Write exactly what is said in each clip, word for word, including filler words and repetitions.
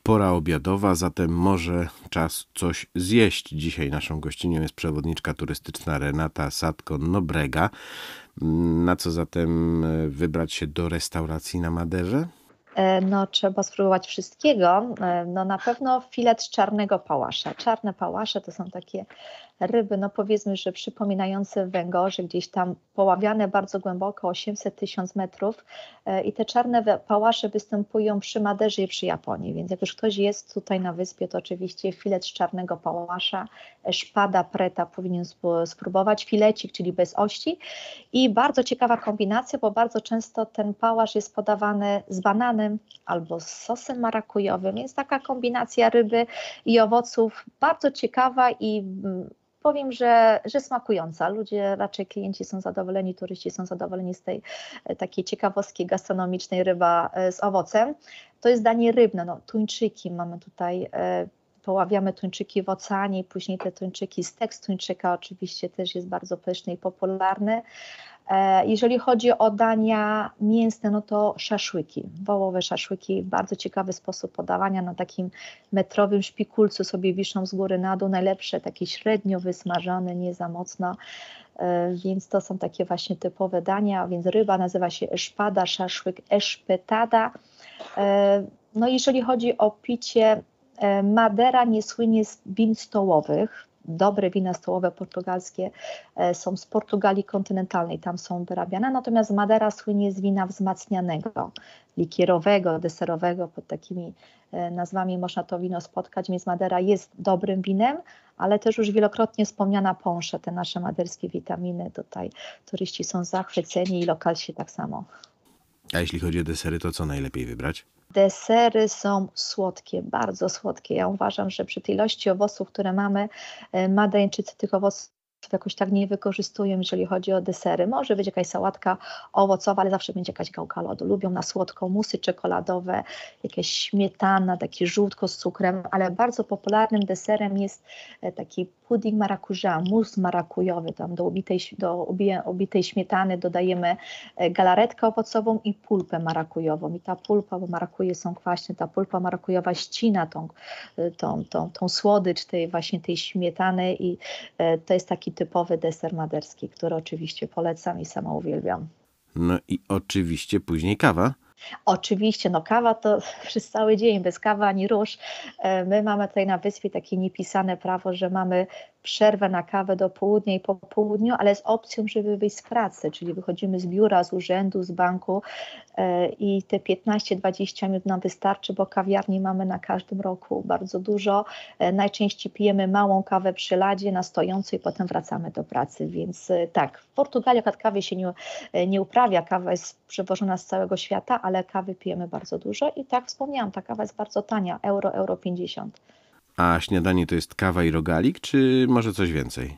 Pora obiadowa, zatem może czas coś zjeść. Dzisiaj naszą gościnią jest przewodniczka turystyczna Renata Sadko-Nobrega. Na co zatem wybrać się do restauracji na Maderze? No, trzeba spróbować wszystkiego. No, na pewno filet czarnego pałasza. Czarne pałasze to są takie ryby, no powiedzmy, że przypominające węgorze, gdzieś tam poławiane bardzo głęboko, osiemset tysięcy metrów, i te czarne pałasze występują przy Maderze i przy Japonii, więc jak już ktoś jest tutaj na wyspie, to oczywiście filet z czarnego pałasza, szpada preta powinien spróbować, filecik, czyli bez ości, i bardzo ciekawa kombinacja, bo bardzo często ten pałasz jest podawany z bananem albo z sosem marakujowym, więc taka kombinacja ryby i owoców bardzo ciekawa i powiem, że, że smakująca. Ludzie, raczej klienci są zadowoleni, turyści są zadowoleni z tej takiej ciekawostki gastronomicznej, ryba z owocem. To jest danie rybne, no, tuńczyki mamy tutaj, e, poławiamy tuńczyki w oceanie, później te tuńczyki, stek z tuńczyka oczywiście też jest bardzo pyszny i popularny. Jeżeli chodzi o dania mięsne, no to szaszłyki, wołowe szaszłyki, bardzo ciekawy sposób podawania, na takim metrowym szpikulcu sobie wiszą z góry na dół, najlepsze, takie średnio wysmażone, nie za mocno, więc to są takie właśnie typowe dania, więc ryba nazywa się eszpada, szaszłyk eszpetada. No jeżeli chodzi o picie, Madera nie słynie z win stołowych. Dobre wina stołowe portugalskie są z Portugalii kontynentalnej, tam są wyrabiane, natomiast Madera słynie z wina wzmacnianego, likierowego, deserowego, pod takimi nazwami można to wino spotkać, więc Madera jest dobrym winem, ale też już wielokrotnie wspomniana pąsze, te nasze maderskie witaminy, tutaj turyści są zachwyceni i lokalsi tak samo. A jeśli chodzi o desery, to co najlepiej wybrać? Desery są słodkie, bardzo słodkie. Ja uważam, że przy tej ilości owoców, które mamy, Madeńczycy tych owoców jakoś tak nie wykorzystują, jeżeli chodzi o desery. Może być jakaś sałatka owocowa, ale zawsze będzie jakaś gałka lodu. Lubią na słodko musy czekoladowe, jakieś śmietana, taki żółtko z cukrem, ale bardzo popularnym deserem jest taki pudding maracuja, mus marakujowy. Tam do ubitej, do ubitej śmietany dodajemy galaretkę owocową i pulpę marakujową. I ta pulpa, bo marakuje są kwaśne, ta pulpa marakujowa ścina tą, tą, tą, tą słodycz tej właśnie tej śmietany i to jest taki typowy deser maderski, który oczywiście polecam i sama uwielbiam. No i oczywiście później kawa. Oczywiście, no kawa to przez cały dzień, bez kawy ani rusz. My mamy tutaj na wyspie takie niepisane prawo, że mamy przerwę na kawę do południa i po południu, ale z opcją, żeby wyjść z pracy, czyli wychodzimy z biura, z urzędu, z banku i te piętnaście dwadzieścia minut nam wystarczy, bo kawiarni mamy na każdym roku bardzo dużo. Najczęściej pijemy małą kawę przy ladzie na stojąco i potem wracamy do pracy, więc tak, w Portugalii akurat kawy się nie, nie uprawia, kawa jest przewożona z całego świata, ale kawy pijemy bardzo dużo i tak wspomniałam, ta kawa jest bardzo tania, euro, euro pięćdziesiąt. A śniadanie to jest kawa i rogalik, czy może coś więcej?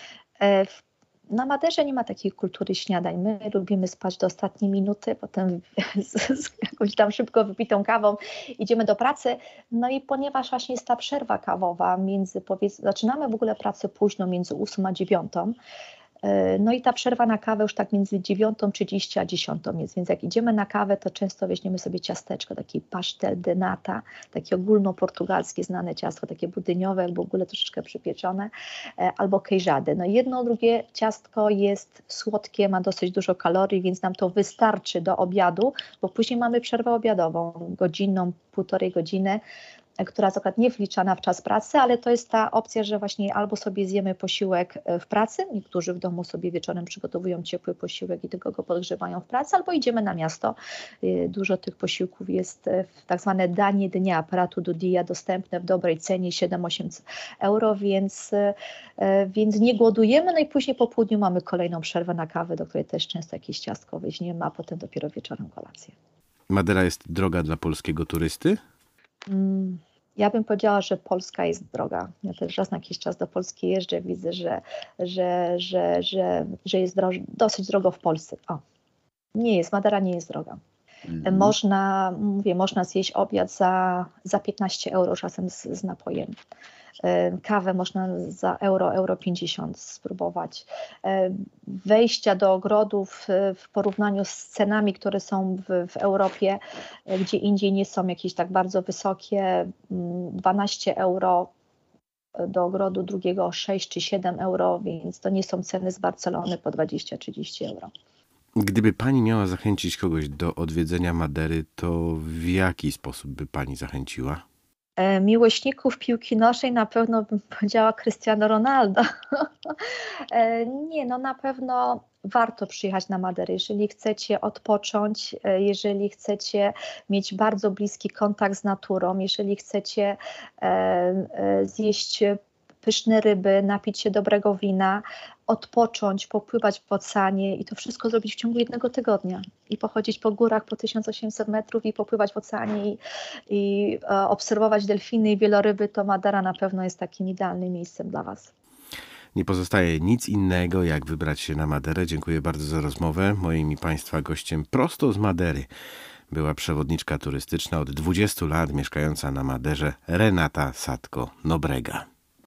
Na Maderze nie ma takiej kultury śniadań. My lubimy spać do ostatniej minuty, potem z, z jakąś tam szybko wypitą kawą idziemy do pracy. No i ponieważ właśnie jest ta przerwa kawowa, między, powiedz, zaczynamy w ogóle pracę późno, między ósmą a dziewiątą. No i ta przerwa na kawę już tak między dziewiątą trzydzieści a dziesiątą jest, więc jak idziemy na kawę, to często weźmiemy sobie ciasteczko, taki pastel de nata, takie ogólnoportugalskie znane ciastko, takie budyniowe, jakby w ogóle troszeczkę przypieczone, albo queijady. No jedno, drugie ciastko jest słodkie, ma dosyć dużo kalorii, więc nam to wystarczy do obiadu, bo później mamy przerwę obiadową, godzinną, półtorej godziny, która jest akurat nie wliczana w czas pracy, ale to jest ta opcja, że właśnie albo sobie zjemy posiłek w pracy, niektórzy w domu sobie wieczorem przygotowują ciepły posiłek i tylko go podgrzewają w pracy, albo idziemy na miasto. Dużo tych posiłków jest w tak zwane danie dnia, prato do dia, dostępne w dobrej cenie siedem osiem euro, więc, więc nie głodujemy, no i później po południu mamy kolejną przerwę na kawę, do której też często jakieś ciastko weźmiemy, a potem dopiero wieczorem kolację. Madera jest droga dla polskiego turysty? Ja bym powiedziała, że Polska jest droga. Ja też raz na jakiś czas do Polski jeżdżę, widzę, że, że, że, że, że jest droż, dosyć drogo w Polsce. O, nie jest, Madera nie jest droga. Mm. Można, mówię, można zjeść obiad za, za piętnaście euro czasem z, z napojem. Kawę można za euro, euro pięćdziesiąt spróbować. Wejścia do ogrodów w porównaniu z cenami, które są w, w Europie, gdzie indziej nie są jakieś tak bardzo wysokie, dwanaście euro do ogrodu drugiego sześć czy siedem euro, więc to nie są ceny z Barcelony po dwadzieścia trzydzieści euro. Gdyby pani miała zachęcić kogoś do odwiedzenia Madeiry, to w jaki sposób by pani zachęciła? Miłośników piłki nożnej na pewno bym powiedziała Cristiano Ronaldo. Nie, no na pewno warto przyjechać na Madeirę, jeżeli chcecie odpocząć, jeżeli chcecie mieć bardzo bliski kontakt z naturą, jeżeli chcecie zjeść pyszne ryby, napić się dobrego wina, odpocząć, popływać w oceanie i to wszystko zrobić w ciągu jednego tygodnia i pochodzić po górach po tysiąc osiemset metrów i popływać w oceanie i, i e, obserwować delfiny i wieloryby, to Madeira na pewno jest takim idealnym miejscem dla Was. Nie pozostaje nic innego, jak wybrać się na Madeirę. Dziękuję bardzo za rozmowę. Moim i Państwa gościem prosto z Madeiry była przewodniczka turystyczna od dwudziestu lat mieszkająca na Madeirze Renata Sadko-Nobrega.